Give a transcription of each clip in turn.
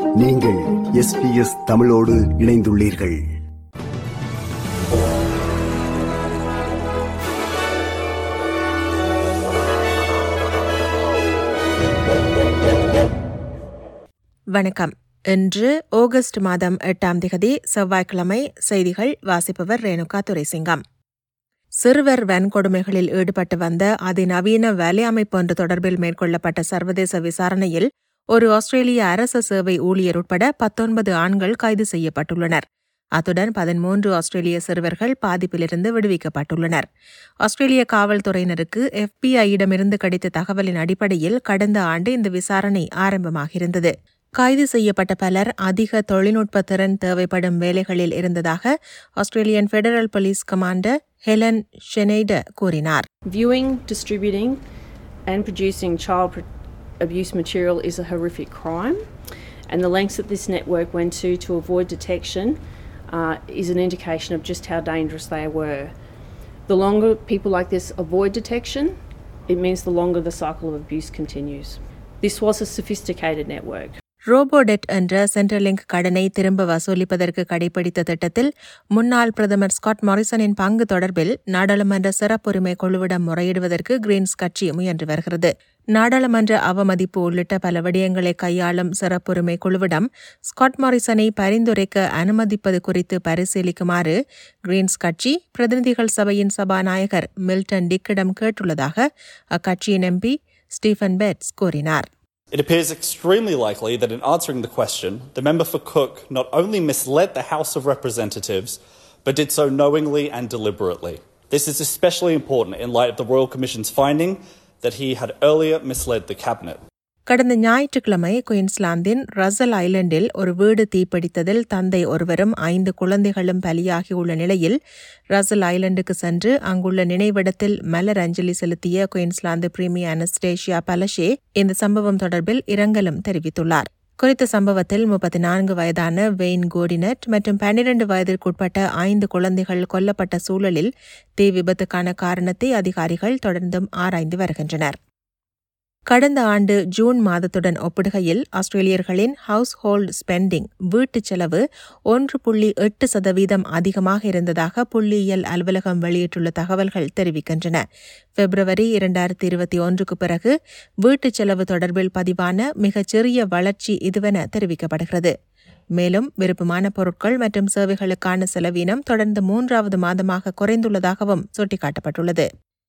நீங்கள் SBS தமிழோடு இணைந்துள்ளீர்கள். வணக்கம். இன்று ஆகஸ்ட் மாதம் 8ஆம் திகதி செவ்வாய்க்கிழமை. செய்திகள் வாசிப்பவர் ரேணுகா துரைசிங்கம். சிறுவர் வன்கொடுமைகளில் ஈடுபட்டு வந்த அதிநவீன வேலை அமைப்பு ஒன்று தொடர்பில் மேற்கொள்ளப்பட்ட சர்வதேச விசாரணையில் ஒரு ஆஸ்திரேலிய அரச சேவை ஊழியர் உட்பட 19 ஆண்கள் கைது செய்யப்பட்டுள்ளனர். அத்துடன் 13 ஆஸ்திரேலிய சிறுவர்கள் பாதிப்பிலிருந்து விடுவிக்கப்பட்டுள்ளனர். ஆஸ்திரேலிய காவல்துறையினருக்கு FBI-இடமிருந்து கிடைத்த தகவலின் அடிப்படையில் கடந்த ஆண்டு இந்த விசாரணை ஆரம்பமாகியிருந்தது. கைது செய்யப்பட்ட பலர் அதிக தொழில்நுட்ப திறன் தேவைப்படும் வேலைகளில் இருந்ததாக Australian federal police commander Helen Schneider கூறினார். Viewing, distributing and producing child abuse material is a horrific crime, and the lengths that this network went to avoid detection is an indication of just how dangerous they were. The longer people like this avoid detection, it means the longer the cycle of abuse continues. This was a sophisticated network. Robodebt என்ற Centrelink கடனை திரும்ப வசூலிப்பதற்கு கடைபிடித்த திட்டத்தில் முன்னாள் பிரதமர் Scott மாரிசனின் பங்கு தொடர்பில் நாடாளுமன்ற சிறப்புரிமை குழுவிடம் முறையிடுவதற்கு கிரீன்ஸ் கட்சி முயன்று வருகிறது. நாடாளுமன்ற அவமதிப்பு உள்ளிட்ட பல விடயங்களை கையாளும் சிறப்புரிமை குழுவிடம் ஸ்காட் மாரிசனை பரிந்துரைக்க அனுமதிப்பது குறித்து பரிசீலிக்குமாறு கிரீன்ஸ் கட்சி பிரதிநிதிகள் சபையின் சபாநாயகர் மில்டன் டிக்கிடம் கேட்டுள்ளதாக அக்கட்சியின் MP ஸ்டீஃபன் பெட்ஸ் கூறினார். It appears extremely likely that in answering the question, the member for Cook not only misled the House of Representatives, but did so knowingly and deliberately. This is especially important in light of the Royal Commission's finding that he had earlier misled the Cabinet. கடந்த ஞாயிற்றுக்கிழமை குயின்ஸ்லாந்தின் Russell ஐலண்டில் ஒரு வீடு தீப்பிடித்ததில் தந்தை ஒருவரும் 5 குழந்தைகளும் பலியாகியுள்ள நிலையில் Russell ஐலண்டுக்கு சென்று அங்குள்ள நினைவிடத்தில் மலர் அஞ்சலி செலுத்திய குயின்ஸ்லாந்து பிரீமியர் அனஸ்டேஷியா பலஷே இந்த சம்பவம் தொடர்பில் இரங்கலும் தெரிவித்துள்ளார். குறித்த சம்பவத்தில் 34 வயதான வெயின் கோடினட் மற்றும் 12 வயதிற்குட்பட்ட 5 குழந்தைகள் கொல்லப்பட்ட சூழலில் தீ விபத்துக்கான காரணத்தை அதிகாரிகள் தொடர்ந்தும் ஆராய்ந்து வருகின்றனர். கடந்த ஆண்டு ஜூன் மாதத்துடன் ஒப்பிடுகையில் ஆஸ்திரேலியர்களின் ஹவுஸ் ஹோல்ட் ஸ்பெண்டிங் வீட்டுச் செலவு 1.8% அதிகமாக இருந்ததாக புள்ளியியல் அலுவலகம் வெளியிட்டுள்ள தகவல்கள் தெரிவிக்கின்றன. பிப்ரவரி 2021க்கு பிறகு வீட்டுச் செலவு தொடர்பில் பதிவான மிகச்சிறிய வளர்ச்சி இதுவென தெரிவிக்கப்படுகிறது. மேலும் விருப்பமான பொருட்கள் மற்றும் சேவைகளுக்கான செலவீனம் தொடர்ந்து 3வது மாதமாக குறைந்துள்ளதாகவும் சுட்டிக்காட்டப்பட்டுள்ளது.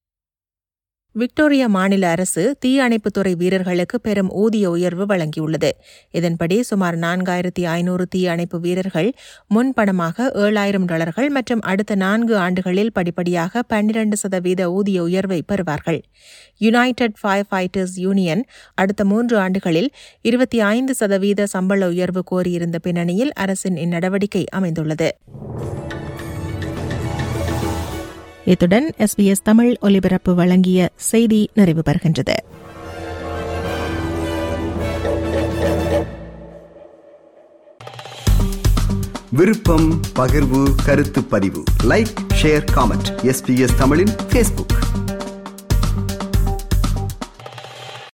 விக்டோரியா மாநில அரசு தீயணைப்புத்துறை வீரர்களுக்கு பெரும் ஊதிய உயர்வு வழங்கியுள்ளது. இதன்படி சுமார் 4500 தீயணைப்பு வீரர்கள் முன்பணமாக $7,000 மற்றும் அடுத்த 4 ஆண்டுகளில் படிப்படியாக 12% ஊதிய உயர்வை பெறுவார்கள். யுனைடெட் ஃபயர் ஃபைட்டர்ஸ் யூனியன் அடுத்த 3 ஆண்டுகளில் 25% சம்பள உயர்வு கோரியிருந்த பின்னணியில் அரசின் இந்நடவடிக்கை அமைந்துள்ளது. இத்துடன் SBS தமிழ் ஒலிபரப்பு வழங்கிய செய்தி நிறைவு பெறுகின்றது. விருப்பம், பகிர்வு, கருத்து பதிவு, லைக், ஷேர், காமெண்ட். SBS தமிழின் Facebook.